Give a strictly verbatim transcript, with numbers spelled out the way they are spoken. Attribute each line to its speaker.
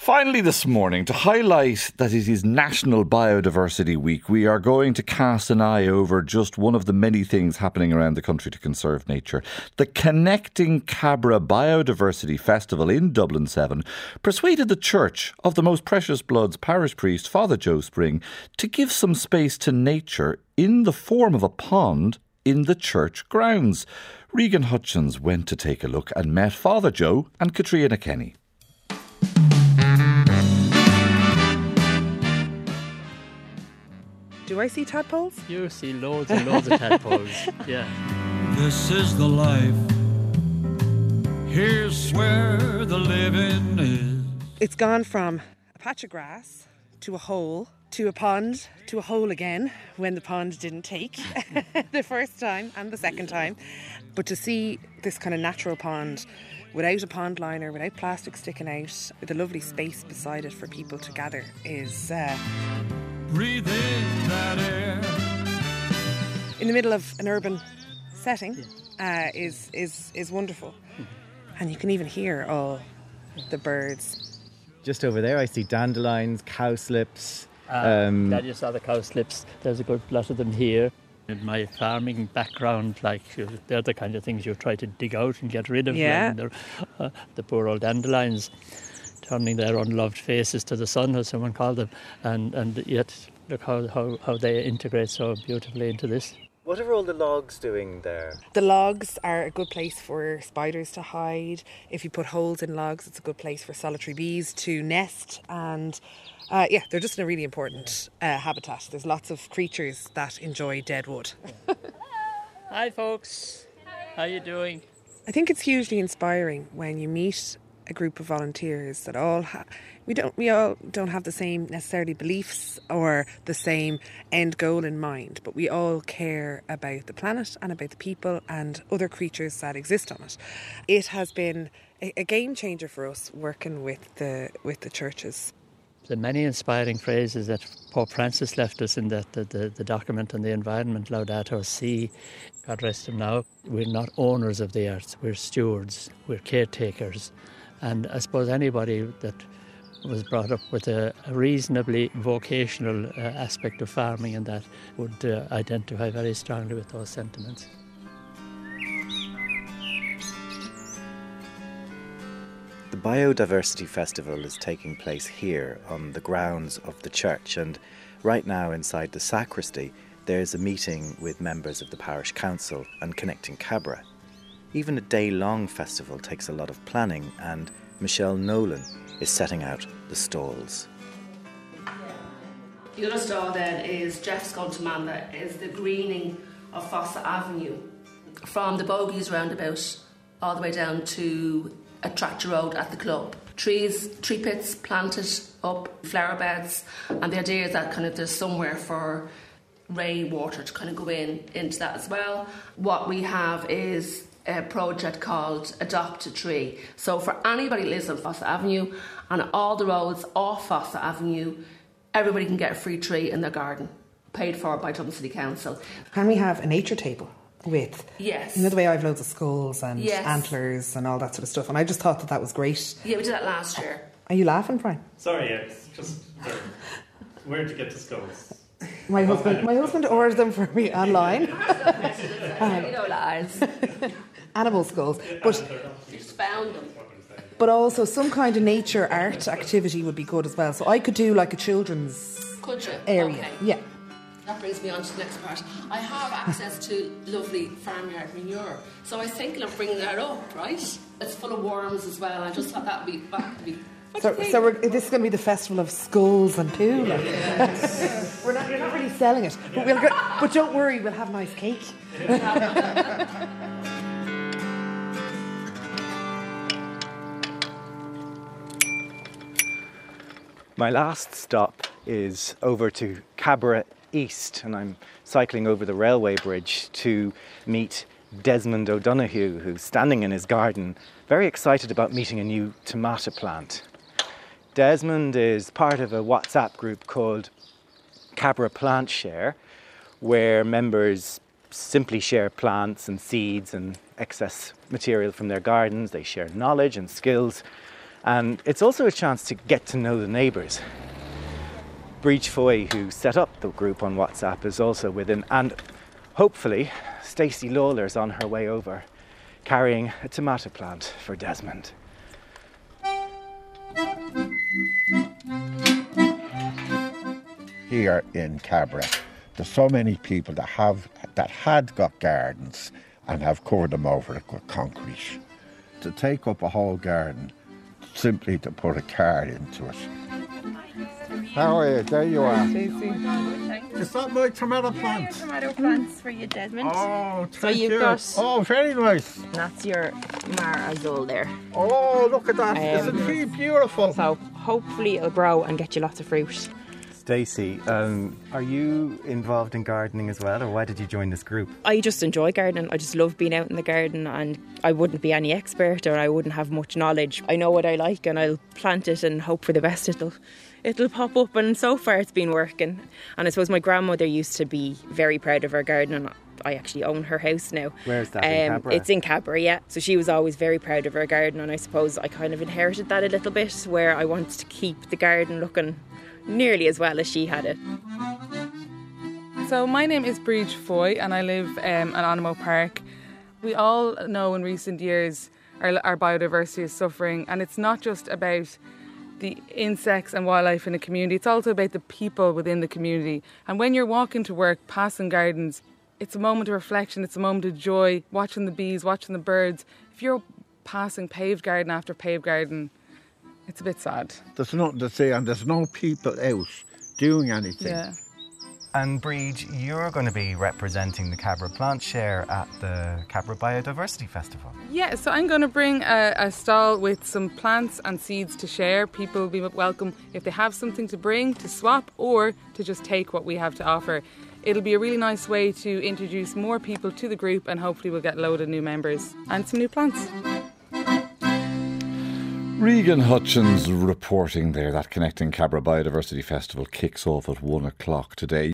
Speaker 1: Finally this morning, to highlight that it is National Biodiversity Week, we are going to cast an eye over just one of the many things happening around the country to conserve nature. The Connecting Cabra Biodiversity Festival in Dublin seven persuaded the Church of the Most Precious Blood's parish priest, Father Joe Spring, to give some space to nature in the form of a pond in the church grounds. Regan Hutchins went to take a look and met Father Joe and Katrina Kenny.
Speaker 2: Do I see tadpoles?
Speaker 3: You see loads and loads of tadpoles, yeah.
Speaker 4: This is the life. Here's where the living is.
Speaker 2: It's gone from a patch of grass to a hole to a pond to a hole again when the pond didn't take the first time and the second time. But to see this kind of natural pond without a pond liner, without plastic sticking out, with a lovely space beside it for people to gather is... Uh,
Speaker 4: Breathe in that air.
Speaker 2: in the middle of an urban setting uh, is is is wonderful. And you can even hear all the birds.
Speaker 5: Just over there I see dandelions, cowslips.
Speaker 3: Uh,
Speaker 5: um,
Speaker 3: that you saw the cowslips. There's a good lot of them here. In my farming background, like, they're the kind of things you try to dig out and get rid of.
Speaker 2: Yeah.
Speaker 3: Like, uh, the poor old dandelions, turning their unloved faces to the sun, as someone called them, and, and yet look how, how, how they integrate so beautifully into this.
Speaker 5: What are all the logs doing there?
Speaker 2: The logs are a good place for spiders to hide. If you put holes in logs, it's a good place for solitary bees to nest. And uh, yeah, they're just a really important uh, habitat. There's lots of creatures that enjoy dead wood.
Speaker 3: Hi folks, how you doing?
Speaker 2: I think it's hugely inspiring when you meet a group of volunteers that all ha- we don't we all don't have the same necessarily beliefs or the same end goal in mind, but we all care about the planet and about the people and other creatures that exist on it. It has been a, a game changer for us working with the with the churches.
Speaker 3: The many inspiring phrases that Pope Francis left us in the, the, the, the document on the environment, Laudato Si, God rest him now. We're not owners of the earth, we're stewards, we're caretakers. And I suppose anybody that was brought up with a, a reasonably vocational uh, aspect of farming and that would uh, identify very strongly with those sentiments.
Speaker 5: The Biodiversity Festival is taking place here on the grounds of the church, and right now inside the sacristy there's a meeting with members of the parish council and Connecting Cabra. Even a day-long festival takes a lot of planning, and Michelle Nolan is setting out the stalls.
Speaker 6: The other stall then is Jeff's Guntamanda, is the greening of Fossa Avenue from the Bogies roundabout all the way down to a tractor road at the club. Trees, tree pits planted up, flower beds, and the idea is that kind of there's somewhere for rainwater to kind of go in into that as well. What we have is a project called Adopt a Tree. So for anybody who lives on Fossa Avenue and all the roads off Fossa Avenue, everybody can get a free tree in their garden, paid for by Dublin City Council.
Speaker 2: Can we have a nature table with,
Speaker 6: yes,
Speaker 2: you know, the way I have loads of skulls and
Speaker 6: yes.
Speaker 2: antlers and all that sort of stuff, and I just thought that that was great.
Speaker 6: Yeah, we did that last year.
Speaker 2: Are you laughing, Brian?
Speaker 7: Sorry, it's just uh, where'd you get the skulls?
Speaker 2: My husband, my husband ordered them for me online.
Speaker 6: You know lies.
Speaker 2: Animal skulls, but
Speaker 6: You just found them.
Speaker 2: but also some kind of nature art activity would be good as well. So I could do like a children's
Speaker 6: Could you?
Speaker 2: area.
Speaker 6: Okay.
Speaker 2: Yeah.
Speaker 6: That brings me on to the next part. I have access to lovely farmyard manure, so I was thinking of bringing that up, right? It's full of worms as well. I just thought that would be, that would be. What do you
Speaker 2: So,
Speaker 6: think?
Speaker 2: so we're, this is going to be the festival of skulls and poo. Like. we're not, you're not really selling it, but, we'll go, but don't worry, we'll have nice cake.
Speaker 5: My last stop is over to Cabra East, and I'm cycling over the railway bridge to meet Desmond O'Donoghue, who's standing in his garden, very excited about meeting a new tomato plant. Desmond is part of a WhatsApp group called Cabra Plant Share, where members simply share plants and seeds and excess material from their gardens. They share knowledge and skills, And it's also a chance to get to know the neighbours. Breach Foy, who set up the group on WhatsApp, is also with him, and hopefully Stacey Lawler's on her way over, carrying a tomato plant for Desmond.
Speaker 8: Here in Cabra, there's so many people that have that had got gardens and have covered them over with concrete. To take up a whole garden, simply to put a car into it. How are you? There you are. Is that my tomato plant?
Speaker 9: Tomato plants for you, Desmond.
Speaker 8: Oh, thank
Speaker 9: so you've
Speaker 8: you.
Speaker 9: got.
Speaker 8: Oh, very nice.
Speaker 9: That's your Mar Azul there.
Speaker 8: Oh, look at that.
Speaker 9: Um,
Speaker 8: Isn't she beautiful?
Speaker 9: So hopefully it'll grow and get you lots of fruit.
Speaker 5: Stacey, um, are you involved in gardening as well, or why did you join this group?
Speaker 9: I just enjoy gardening. I just love being out in the garden, and I wouldn't be any expert, or I wouldn't have much knowledge. I know what I like, and I'll plant it and hope for the best. It'll, it'll pop up, and so far it's been working. And I suppose my grandmother used to be very proud of her garden, and I actually own her house now.
Speaker 5: Where's that? Um, in Cabra?
Speaker 9: It's in Cabra, yeah. So she was always very proud of her garden, and I suppose I kind of inherited that a little bit, where I wanted to keep the garden looking nearly as well as she had it.
Speaker 10: So my name is Breach Foy, and I live um, at Animo Park. We all know in recent years our, our biodiversity is suffering, and it's not just about the insects and wildlife in the community, it's also about the people within the community. And when you're walking to work, passing gardens, it's a moment of reflection, it's a moment of joy, watching the bees, watching the birds. If you're passing paved garden after paved garden, it's a bit sad.
Speaker 8: There's nothing to say, and there's no people out doing anything.
Speaker 10: Yeah.
Speaker 5: And Breach, you're going to be representing the Cabra Plant Share at the Cabra Biodiversity Festival.
Speaker 10: Yeah, so I'm going to bring a, a stall with some plants and seeds to share. People will be welcome if they have something to bring, to swap, or to just take what we have to offer. It'll be a really nice way to introduce more people to the group, and hopefully we'll get a load of new members and some new plants.
Speaker 1: Regan Hutchins reporting there. That Connecting Cabra Biodiversity Festival kicks off at one o'clock today.